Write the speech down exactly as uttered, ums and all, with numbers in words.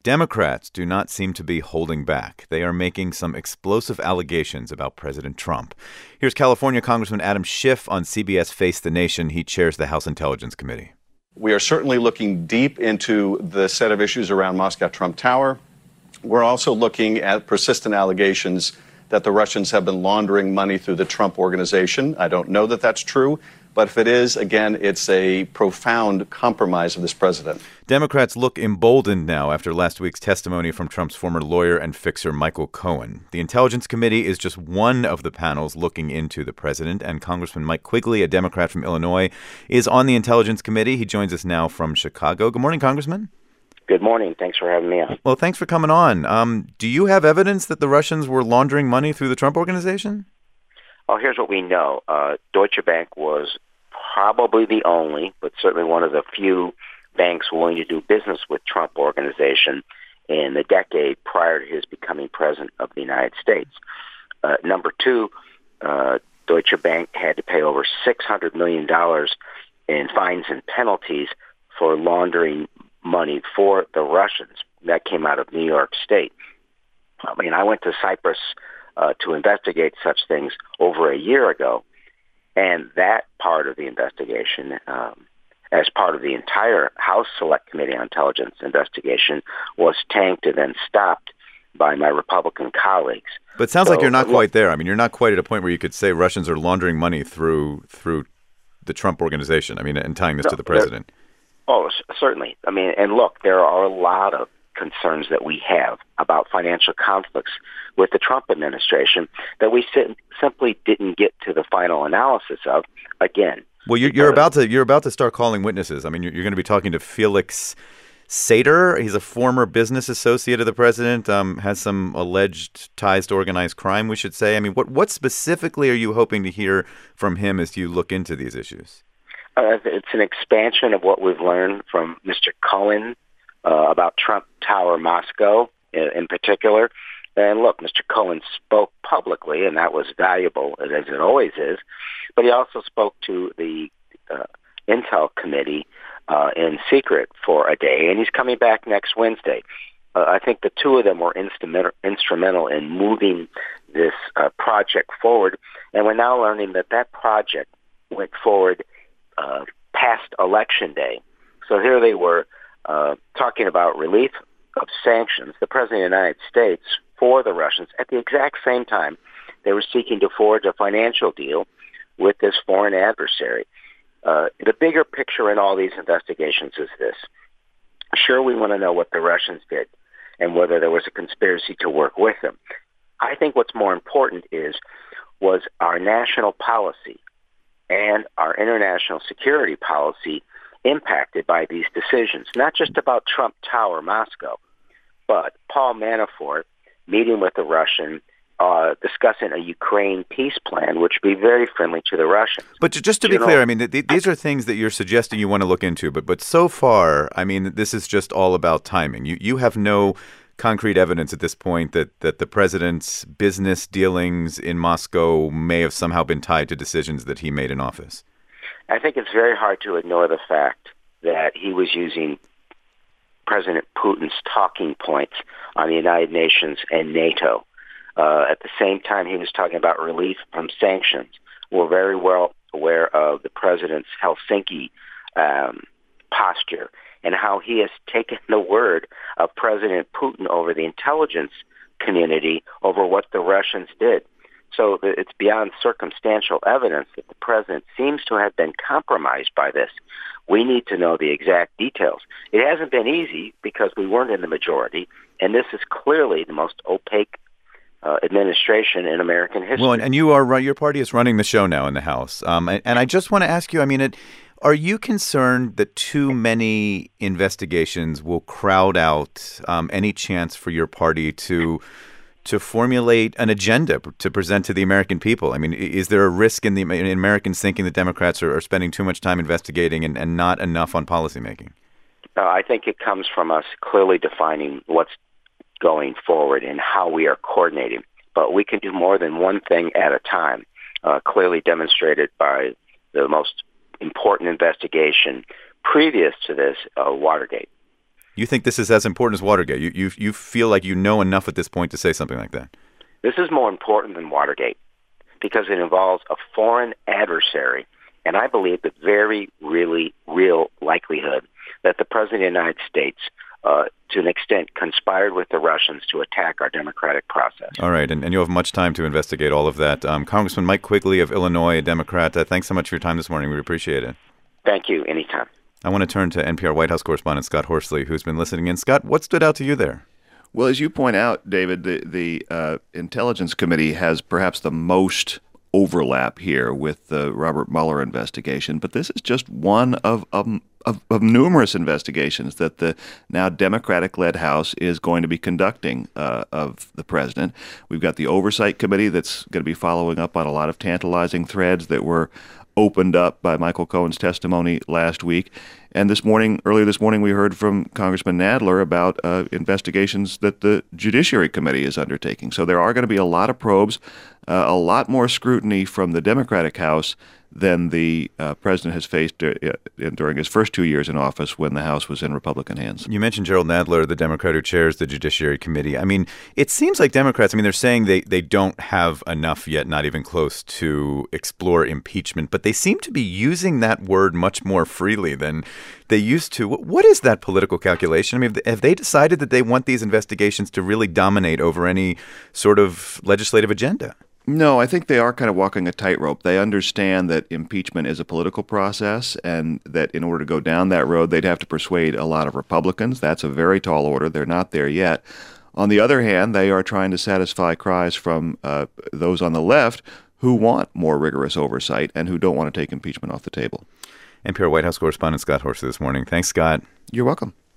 Democrats do not seem to be holding back. They are making some explosive allegations about President Trump. Here's California Congressman Adam Schiff on C B S Face the Nation. He chairs the House Intelligence Committee. We are certainly looking deep into the set of issues around Moscow Trump Tower. We're also looking at persistent allegations that the Russians have been laundering money through the Trump Organization. I don't know that that's true, but if it is, again, it's a profound compromise of this president. Democrats look emboldened now after last week's testimony from Trump's former lawyer and fixer Michael Cohen. The Intelligence Committee is just one of the panels looking into the president, and Congressman Mike Quigley, a Democrat from Illinois, is on the Intelligence Committee. He joins us now from Chicago. Good morning, Congressman. Good morning. Thanks for having me on. Well, thanks for coming on. Um, do you have evidence that the Russians were laundering money through the Trump Organization? Well, here's what we know. Uh, Deutsche Bank was probably the only, but certainly one of the few banks willing to do business with Trump Organization in the decade prior to his becoming president of the United States. Uh, number two, uh, Deutsche Bank had to pay over six hundred million dollars in fines and penalties for laundering money for the Russians. That came out of New York State. I mean, I went to Cyprus uh, to investigate such things over a year ago, and that part of the investigation, um, as part of the entire House Select Committee on Intelligence investigation, was tanked and then stopped by my Republican colleagues. But it sounds so, like you're not uh, quite there. I mean, you're not quite at a point where you could say Russians are laundering money through through the Trump Organization. I mean, and tying this no, to the president. Oh, certainly. I mean, and look, there are a lot of concerns that we have about financial conflicts with the Trump administration that we sim- simply didn't get to the final analysis of. Again, well, you're, you're about to you're about to start calling witnesses. I mean, you're, you're going to be talking to Felix Sater. He's a former business associate of the president. Um, has some alleged ties to organized crime, we should say. I mean, what what specifically are you hoping to hear from him as you look into these issues? Uh, it's an expansion of what we've learned from Mister Cohen uh, about Trump Tower Moscow in, in particular. And look, Mister Cohen spoke publicly, and that was valuable, as it always is. But he also spoke to the uh, Intel Committee uh, in secret for a day, and he's coming back next Wednesday. Uh, I think the two of them were instrumental, instrumental in moving this uh, project forward, and we're now learning that that project went forward Uh, past Election Day. So here they were uh, talking about relief of sanctions, the President of the United States, for the Russians. At the exact same time, they were seeking to forge a financial deal with this foreign adversary. Uh, the bigger picture in all these investigations is this. Sure, we want to know what the Russians did and whether there was a conspiracy to work with them. I think what's more important is, was our national policy and our international security policy impacted by these decisions, not just about Trump Tower Moscow, but Paul Manafort meeting with the Russian, uh, discussing a Ukraine peace plan, which would be very friendly to the Russians. But just to be you know, clear, I mean, th- th- these are things that you're suggesting you want to look into, but but so far, I mean, this is just all about timing. You you have no concrete evidence at this point that, that the president's business dealings in Moscow may have somehow been tied to decisions that he made in office. I think it's very hard to ignore the fact that he was using President Putin's talking points on the United Nations and NATO. Uh, at the same time, he was talking about relief from sanctions. We're very well aware of the president's Helsinki um, posture and how he has taken the word of President Putin over the intelligence community over what the Russians did. So it's beyond circumstantial evidence that the president seems to have been compromised by this. We need to know the exact details. It hasn't been easy because we weren't in the majority, and this is clearly the most opaque uh, administration in American history. Well, and, and you are your party is running the show now in the House, um, and, and I just want to ask you. I mean, it. Are you concerned that too many investigations will crowd out um, any chance for your party to to formulate an agenda to present to the American people? I mean, is there a risk in the in Americans thinking that Democrats are, are spending too much time investigating and, and not enough on policymaking? Uh, I think it comes from us clearly defining what's going forward and how we are coordinating. But we can do more than one thing at a time, uh, clearly demonstrated by the most important investigation previous to this, uh, Watergate. You think this is as important as Watergate? You, you, you feel like you know enough at this point to say something like that? This is more important than Watergate because it involves a foreign adversary, and I believe the very, really, real likelihood that the President of the United States, uh, to an extent, conspired with the Russians to attack our democratic process. All right, and, and you'll have much time to investigate all of that. Um, Congressman Mike Quigley of Illinois, a Democrat, uh, thanks so much for your time this morning. We appreciate it. Thank you. Anytime. I want to turn to N P R White House correspondent Scott Horsley, who's been listening in. Scott, what stood out to you there? Well, as you point out, David, the, the uh, Intelligence Committee has perhaps the most overlap here with the Robert Mueller investigation, but this is just one of, of, of, of numerous investigations that the now Democratic-led House is going to be conducting uh, of the president. We've got the Oversight Committee that's going to be following up on a lot of tantalizing threads that were opened up by Michael Cohen's testimony last week. And this morning, earlier this morning, we heard from Congressman Nadler about uh, investigations that the Judiciary Committee is undertaking. So there are going to be a lot of probes, uh, a lot more scrutiny from the Democratic House than the uh, president has faced uh, during his first two years in office when the House was in Republican hands. You mentioned Gerald Nadler, the Democrat who chairs the Judiciary Committee. I mean, it seems like Democrats, I mean, they're saying they, they don't have enough yet, not even close, to explore impeachment, but they seem to be using that word much more freely than they used to. What is that political calculation? I mean, have they decided that they want these investigations to really dominate over any sort of legislative agenda? No, I think they are kind of walking a tightrope. They understand that impeachment is a political process and that in order to go down that road, they'd have to persuade a lot of Republicans. That's a very tall order. They're not there yet. On the other hand, they are trying to satisfy cries from uh, those on the left who want more rigorous oversight and who don't want to take impeachment off the table. N P R White House correspondent Scott Horsley this morning. Thanks, Scott. You're welcome.